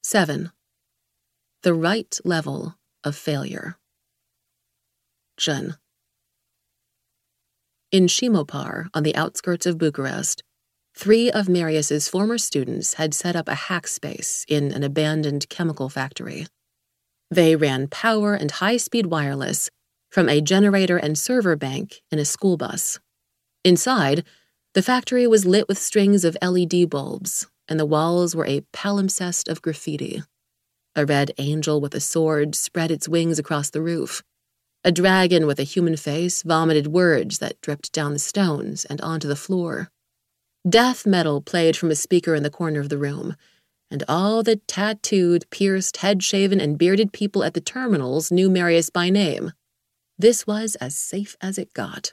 7. The right level of failure. Jun. In Shimopar, on the outskirts of Bucharest, 3 of Marius's former students had set up a hack space in an abandoned chemical factory. They ran power and high-speed wireless from a generator and server bank in a school bus. Inside, the factory was lit with strings of LED bulbs, and the walls were a palimpsest of graffiti. A red angel with a sword spread its wings across the roof. A dragon with a human face vomited words that dripped down the stones and onto the floor. Death metal played from a speaker in the corner of the room, and all the tattooed, pierced, head-shaven, and bearded people at the terminals knew Marius by name. This was as safe as it got.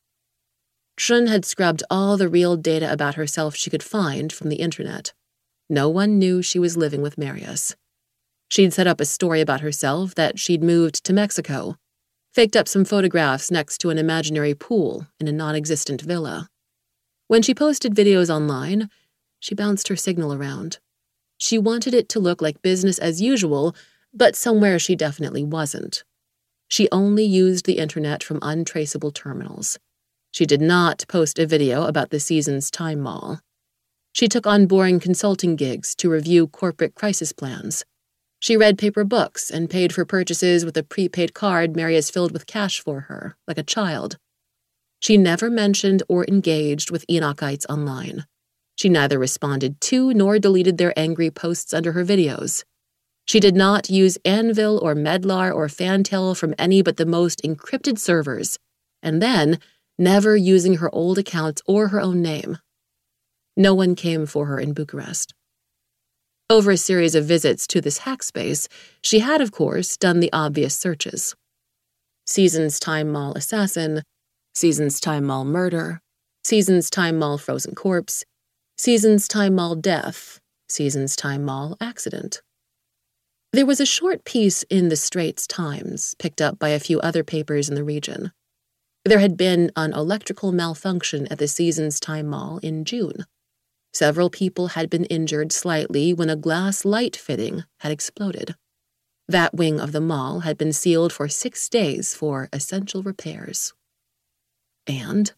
Shun had scrubbed all the real data about herself she could find from the internet. No one knew she was living with Marius. She'd set up a story about herself that she'd moved to Mexico, faked up some photographs next to an imaginary pool in a non-existent villa. When she posted videos online, she bounced her signal around. She wanted it to look like business as usual, but somewhere she definitely wasn't. She only used the internet from untraceable terminals. She did not post a video about the season's Time Mall. She took on boring consulting gigs to review corporate crisis plans. She read paper books and paid for purchases with a prepaid card Marius filled with cash for her, like a child. She never mentioned or engaged with Enochites online. She neither responded to nor deleted their angry posts under her videos. She did not use Anvil or Medlar or Fantail from any but the most encrypted servers, and then never using her old accounts or her own name. No one came for her in Bucharest. Over a series of visits to this hack space, she had, of course, done the obvious searches. Seasons Time Mall Assassin, Seasons Time Mall Murder, Seasons Time Mall Frozen Corpse, Seasons Time Mall Death, Seasons Time Mall Accident. There was a short piece in the Straits Times, picked up by a few other papers in the region. There had been an electrical malfunction at the Seasons Time Mall in June. Several people had been injured slightly when a glass light fitting had exploded. That wing of the mall had been sealed for 6 days for essential repairs. And?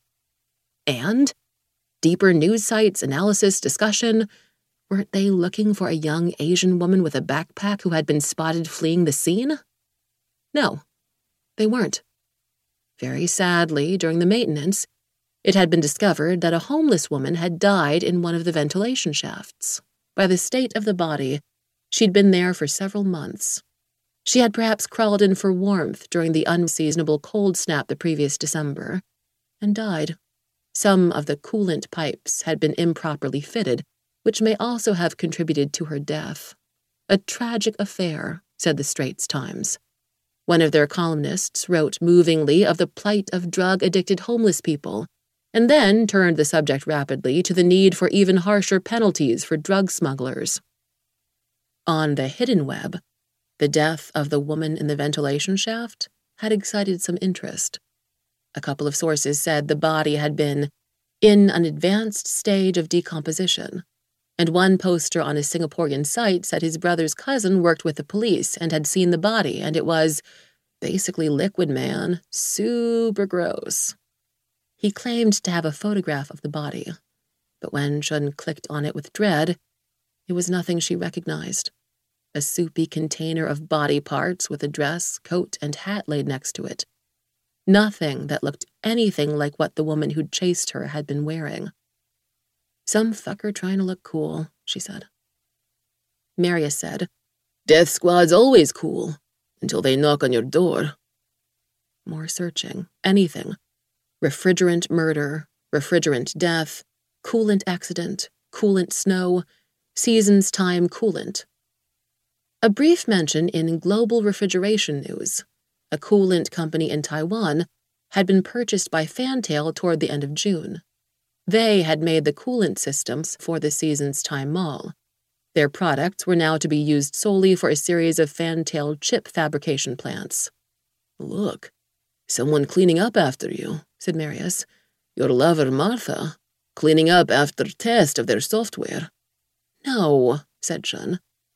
Deeper news sites, analysis, discussion. Weren't they looking for a young Asian woman with a backpack who had been spotted fleeing the scene? No, they weren't. Very sadly, during the maintenance, it had been discovered that a homeless woman had died in one of the ventilation shafts. By the state of the body, she'd been there for several months. She had perhaps crawled in for warmth during the unseasonable cold snap the previous December, and died. Some of the coolant pipes had been improperly fitted, which may also have contributed to her death. A tragic affair, said the Straits Times. One of their columnists wrote movingly of the plight of drug-addicted homeless people, and then turned the subject rapidly to the need for even harsher penalties for drug smugglers. On the hidden web, the death of the woman in the ventilation shaft had excited some interest. A couple of sources said the body had been in an advanced stage of decomposition, and one poster on a Singaporean site said his brother's cousin worked with the police and had seen the body, and it was basically liquid, man, super gross. He claimed to have a photograph of the body, but when Shun clicked on it with dread, it was nothing she recognized. A soupy container of body parts with a dress, coat, and hat laid next to it. Nothing that looked anything like what the woman who'd chased her had been wearing. Some fucker trying to look cool, she said. Marius said, "Death Squad's always cool, until they knock on your door." More searching. Anything. Refrigerant murder, refrigerant death, coolant accident, coolant snow, seasons time coolant. A brief mention in Global Refrigeration News. A coolant company in Taiwan had been purchased by Fantail toward the end of June. They had made the coolant systems for the Seasons Time Mall. Their products were now to be used solely for a series of Fantail chip fabrication plants. "Look, someone cleaning up after you," said Marius. "Your lover, Martha, cleaning up after test of their software." "No," said Shun.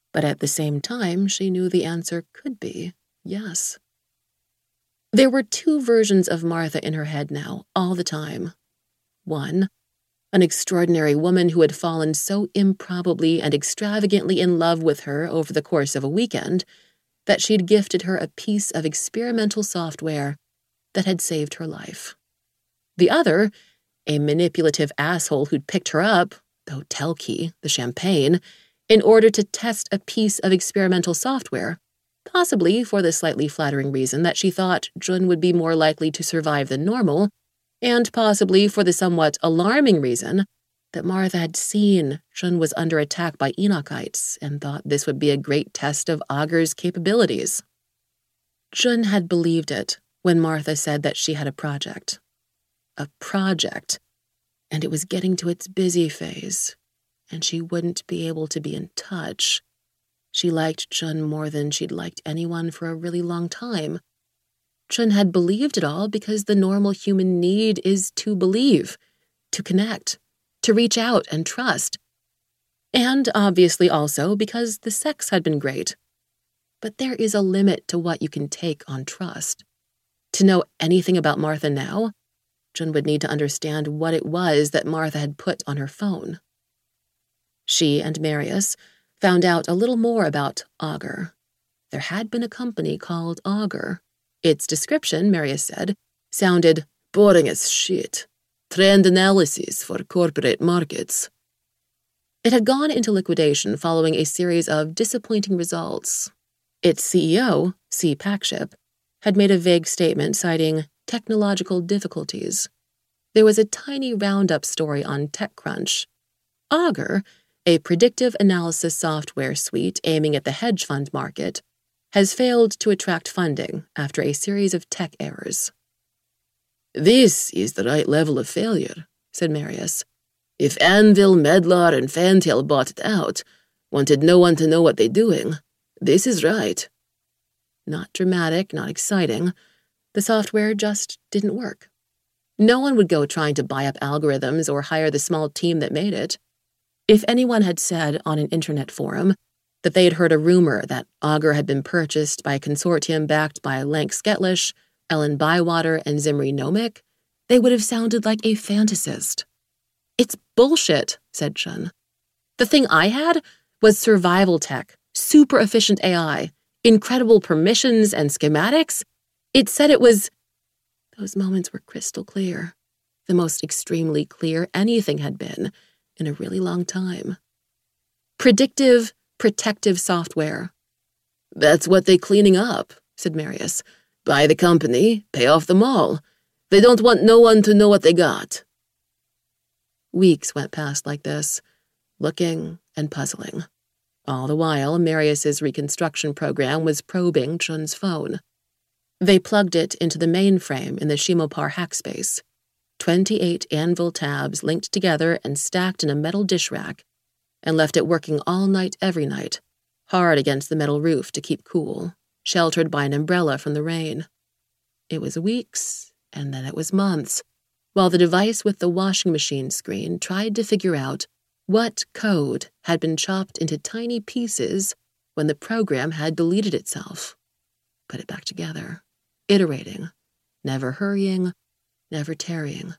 But at the same time, she knew the answer could be yes. There were two versions of Martha in her head now, all the time. One, an extraordinary woman who had fallen so improbably and extravagantly in love with her over the course of a weekend that she'd gifted her a piece of experimental software that had saved her life. The other, a manipulative asshole who'd picked her up, though Telki, the champagne, in order to test a piece of experimental software, possibly for the slightly flattering reason that she thought Jun would be more likely to survive than normal, and possibly for the somewhat alarming reason that Martha had seen Jun was under attack by Enochites and thought this would be a great test of Augur's capabilities. Jun had believed it when Martha said that she had a project. A project, and it was getting to its busy phase, and she wouldn't be able to be in touch. She liked Jun more than she'd liked anyone for a really long time. Jun had believed it all because the normal human need is to believe, to connect, to reach out and trust. And obviously also because the sex had been great. But there is a limit to what you can take on trust. To know anything about Martha now, Jun would need to understand what it was that Martha had put on her phone. She and Marius found out a little more about Augur. There had been a company called Augur. Its description, Marius said, sounded boring as shit. Trend analysis for corporate markets. It had gone into liquidation following a series of disappointing results. Its CEO, C. Packship, had made a vague statement citing technological difficulties. There was a tiny roundup story on TechCrunch. Augur, a predictive analysis software suite aiming at the hedge fund market, has failed to attract funding after a series of tech errors. "This is the right level of failure," said Marius. "If Anvil, Medlar, and Fantail bought it out, wanted no one to know what they're doing, this is right." Not dramatic, not exciting. The software just didn't work. No one would go trying to buy up algorithms or hire the small team that made it. If anyone had said on an internet forum that they had heard a rumor that Augur had been purchased by a consortium backed by Lank Sketlish, Ellen Bywater, and Zimri Nomic, they would have sounded like a fantasist. "It's bullshit," said Jun. "The thing I had was survival tech, super efficient AI, incredible permissions and schematics. It said it was..." Those moments were crystal clear, the most extremely clear anything had been in a really long time. Predictive, protective software. "That's what they're cleaning up," said Marius. "Buy the company, pay off them all. They don't want no one to know what they got." Weeks went past like this, looking and puzzling. All the while, Marius's reconstruction program was probing Jun's phone. They plugged it into the mainframe in the Shimopar hackspace. 28 Anvil tabs linked together and stacked in a metal dish rack, and left it working all night every night, hard against the metal roof to keep cool, sheltered by an umbrella from the rain. It was weeks, and then it was months, while the device with the washing machine screen tried to figure out what code had been chopped into tiny pieces when the program had deleted itself. Put it back together, iterating, never hurrying, never tarrying.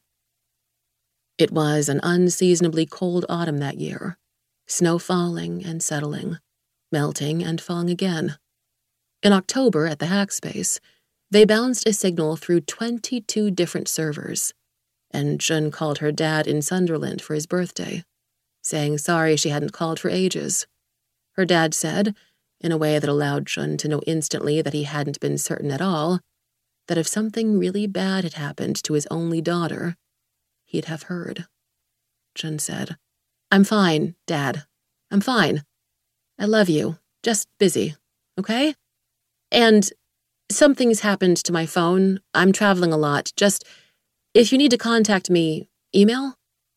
It was an unseasonably cold autumn that year, snow falling and settling, melting and falling again. In October at the hackspace, they bounced a signal through 22 different servers, and Jun called her dad in Sunderland for his birthday, saying sorry she hadn't called for ages. Her dad said, in a way that allowed Jun to know instantly that he hadn't been certain at all, that if something really bad had happened to his only daughter, he'd have heard. Jun said, "I'm fine, Dad. I'm fine. I love you. Just busy, okay? And something's happened to my phone. I'm traveling a lot. Just, if you need to contact me, email?"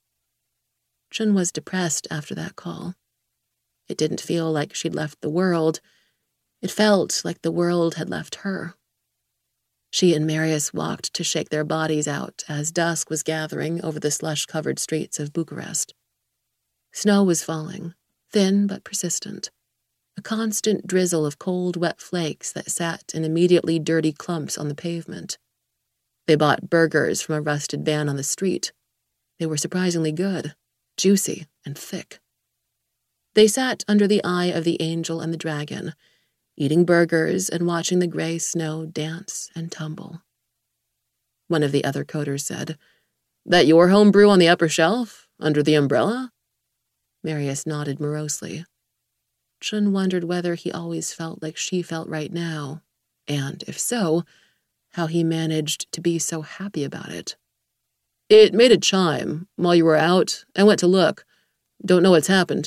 Jun was depressed after that call. It didn't feel like she'd left the world. It felt like the world had left her. She and Marius walked to shake their bodies out as dusk was gathering over the slush-covered streets of Bucharest. Snow was falling, thin but persistent. a constant drizzle of cold, wet flakes that sat in immediately dirty clumps on the pavement. They bought burgers from a rusted van on the street. They were surprisingly good, juicy, and thick. They sat under the eye of the angel and the dragon, eating burgers and watching the gray snow dance and tumble. One of the other coders said, "That your home brew on the upper shelf, under the umbrella?" Marius nodded morosely. Chun wondered whether he always felt like she felt right now, and, if so, how he managed to be so happy about it. "It made a chime while you were out. I went to look. Don't know what's happened."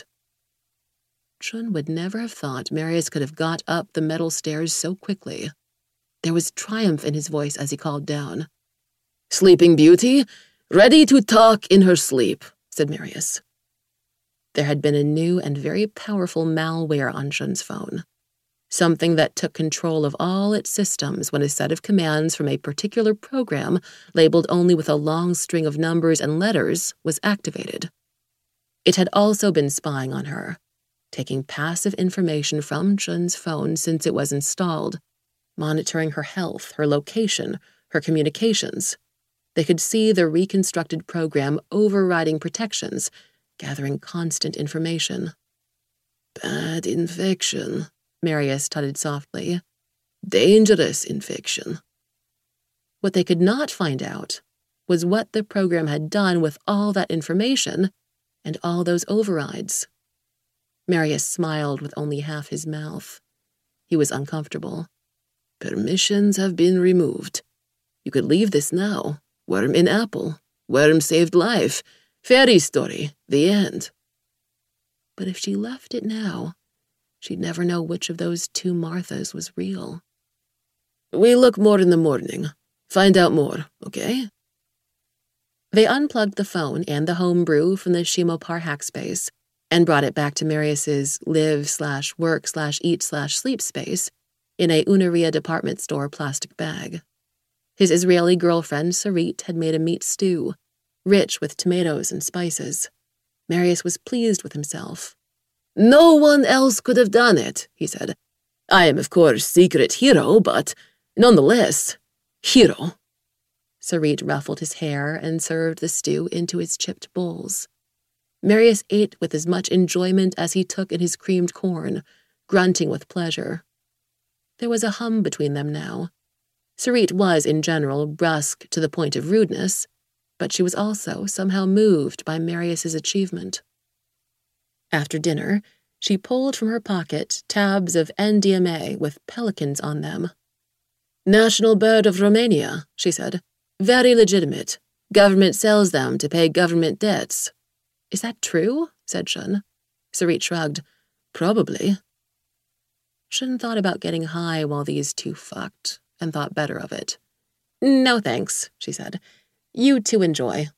Chun would never have thought Marius could have got up the metal stairs so quickly. There was triumph in his voice as he called down. "Sleeping Beauty, ready to talk in her sleep," said Marius. There had been a new and very powerful malware on Chun's phone, something that took control of all its systems when a set of commands from a particular program, labeled only with a long string of numbers and letters, was activated. It had also been spying on her, taking passive information from Chun's phone since it was installed, monitoring her health, her location, her communications. They could see the reconstructed program overriding protections, gathering constant information. "Bad infection," Marius tutted softly. "Dangerous infection." What they could not find out was what the program had done with all that information and all those overrides. Marius smiled with only half his mouth. He was uncomfortable. "Permissions have been removed. You could leave this now. Worm in apple. Worm saved life. Fairy story. The end." But if she left it now, she'd never know which of those two Marthas was real. "We'll look more in the morning. Find out more, okay?" They unplugged the phone and the home brew from the Shimopar hackspace and brought it back to Marius's live/work/eat/sleep space in a Unaria department store plastic bag. His Israeli girlfriend, Sarit, had made a meat stew, rich with tomatoes and spices. Marius was pleased with himself. "No one else could have done it," he said. "I am, of course, secret hero, but nonetheless, hero." Sarit ruffled his hair and served the stew into his chipped bowls. Marius ate with as much enjoyment as he took in his creamed corn, grunting with pleasure. There was a hum between them now. Sarit was, in general, brusque to the point of rudeness, but she was also somehow moved by Marius's achievement. After dinner, she pulled from her pocket tabs of NDMA with pelicans on them. "National bird of Romania," she said. "Very legitimate. Government sells them to pay government debts." "Is that true?" said Chun. Sarit shrugged. "Probably." Chun thought about getting high while these two fucked, and thought better of it. "No thanks," she said. "You two enjoy."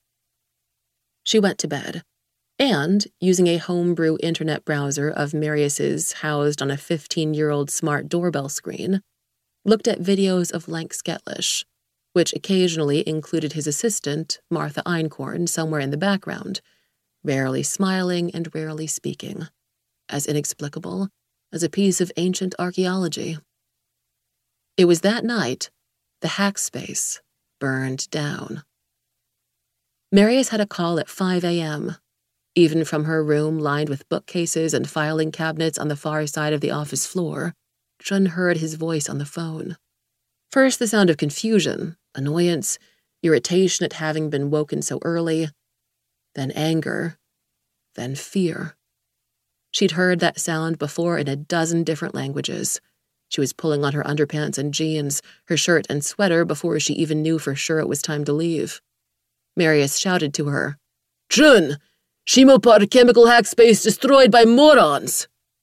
She went to bed, and, using a homebrew internet browser of Marius's housed on a 15-year-old smart doorbell screen, looked at videos of Lank Sketlish, which occasionally included his assistant, Martha Einkorn, somewhere in the background, rarely smiling and rarely speaking, as inexplicable as a piece of ancient archaeology. It was that night the hackspace burned down. Marius had a call at 5 a.m. Even from her room lined with bookcases and filing cabinets on the far side of the office floor, Chun heard his voice on the phone. First the sound of confusion, annoyance, irritation at having been woken so early, then anger, then fear. She'd heard that sound before in a dozen different languages. She was pulling on her underpants and jeans, her shirt and sweater before she even knew for sure it was time to leave. Marius shouted to her, "Chun! Shimopar chemical hackspace destroyed by morons!"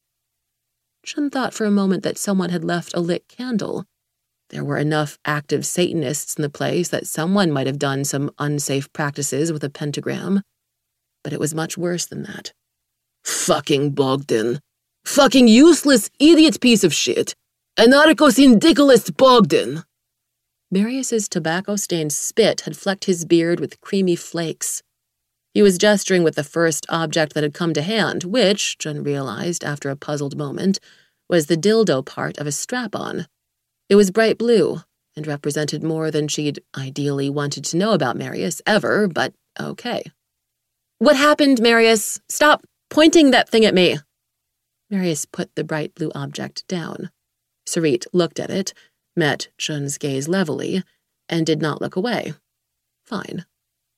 Chun thought for a moment that someone had left a lit candle. There were enough active Satanists in the place that someone might have done some unsafe practices with a pentagram. But it was much worse than that. "Fucking Bogdan. Fucking useless idiot piece of shit. Anarcho-syndicalist Bogdan." Marius's tobacco-stained spit had flecked his beard with creamy flakes. He was gesturing with the first object that had come to hand, which, Jun realized after a puzzled moment, was the dildo part of a strap-on. It was bright blue, and represented more than she'd ideally wanted to know about Marius ever, but okay. "What happened, Marius? Stop pointing that thing at me!" Marius put the bright blue object down. Sarit looked at it, met Jun's gaze levelly, and did not look away. Fine.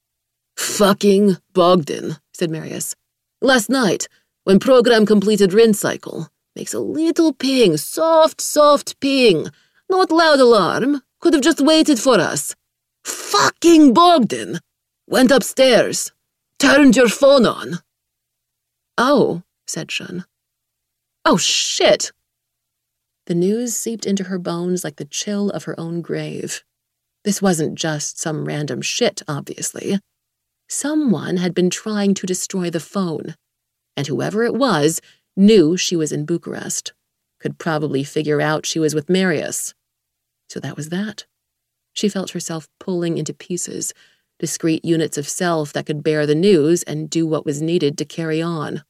"Fucking Bogdan," said Marius. "Last night, when program completed rinse cycle, makes a little ping, soft ping. Not loud alarm. Could have just waited for us. Fucking Bogdan! Went upstairs. Turned your phone on." "Oh," said Shun. "Oh, shit!" The news seeped into her bones like the chill of her own grave. This wasn't just some random shit, obviously. Someone had been trying to destroy the phone, and whoever it was knew she was in Bucharest, could probably figure out she was with Marius. So that was that. She felt herself pulling into pieces, discrete units of self that could bear the news and do what was needed to carry on.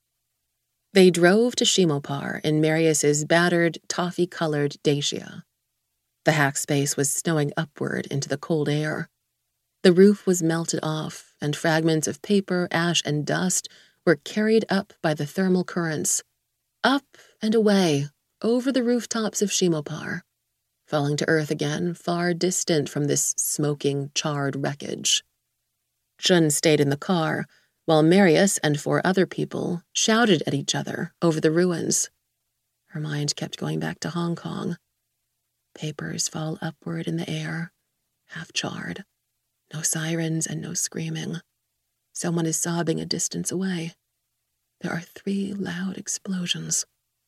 They drove to Shimopar in Marius's battered, toffee-colored Dacia. The hack space was snowing upward into the cold air. The roof was melted off, and fragments of paper, ash, and dust were carried up by the thermal currents, up and away, over the rooftops of Shimopar, falling to earth again, far distant from this smoking, charred wreckage. Jun stayed in the car, while Marius and 4 other people shouted at each other over the ruins. Her mind kept going back to Hong Kong. Papers fall upward in the air, half charred. No sirens and no screaming. Someone is sobbing a distance away. There are 3 loud explosions.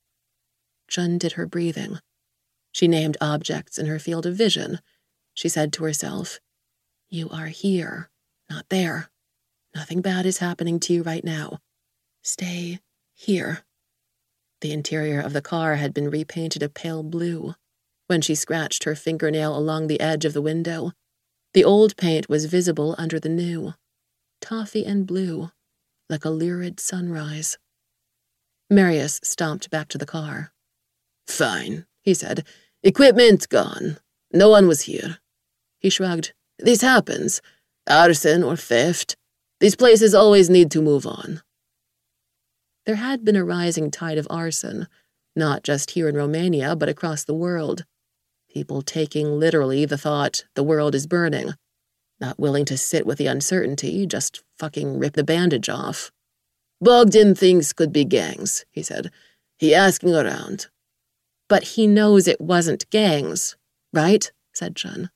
Jun did her breathing. She named objects in her field of vision. She said to herself, "You are here, not there. Nothing bad is happening to you right now. Stay here." The interior of the car had been repainted a pale blue. When she scratched her fingernail along the edge of the window, the old paint was visible under the new, toffee and blue, like a lurid sunrise. Marius stomped back to the car. "Fine," he said. "Equipment gone. No one was here." He shrugged. "This happens. Arson or theft. These places always need to move on." There had been a rising tide of arson, not just here in Romania, but across the world. People taking literally the thought the world is burning, not willing to sit with the uncertainty, just fucking rip the bandage off. "Bogdan thinks could be gangs," he said. "He asking around." "But he knows it wasn't gangs, right?" said Jun.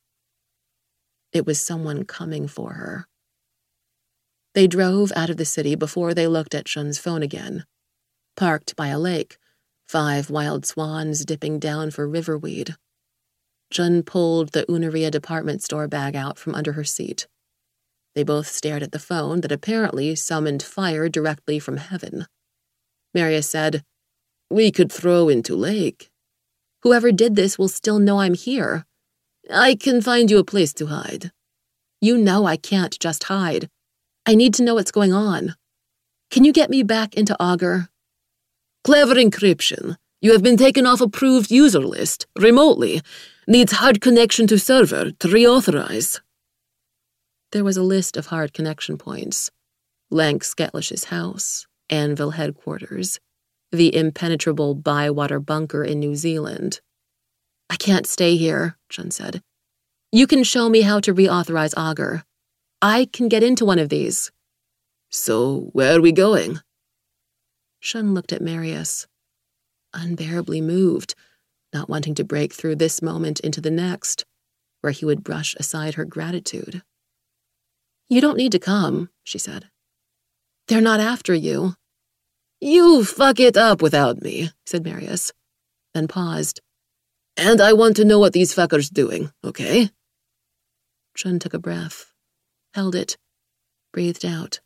It was someone coming for her. They drove out of the city before they looked at Shun's phone again. Parked by a lake, 5 wild swans dipping down for riverweed. Jun pulled the Unaria department store bag out from under her seat. They both stared at the phone that apparently summoned fire directly from heaven. Marius said, "We could throw into lake." "Whoever did this will still know I'm here." "I can find you a place to hide." "You know I can't just hide. I need to know what's going on. Can you get me back into Augur?" "Clever encryption. You have been taken off approved user list, remotely. Needs hard connection to server to reauthorize." There was a list of hard connection points. Lank Sketlish's house, Anvil headquarters, the impenetrable Bywater bunker in New Zealand. "I can't stay here," Jun said. "You can show me how to reauthorize Augur. I can get into one of these." "So, where are we going?" Shun looked at Marius, unbearably moved, not wanting to break through this moment into the next, where he would brush aside her gratitude. "You don't need to come," she said. "They're not after you." "You fuck it up without me," said Marius, then paused. "And I want to know what these fuckers doing, okay?" Jun took a breath, held it, breathed out.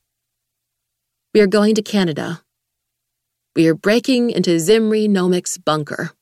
"We are going to Canada. We are breaking into Zimri Nomic's bunker."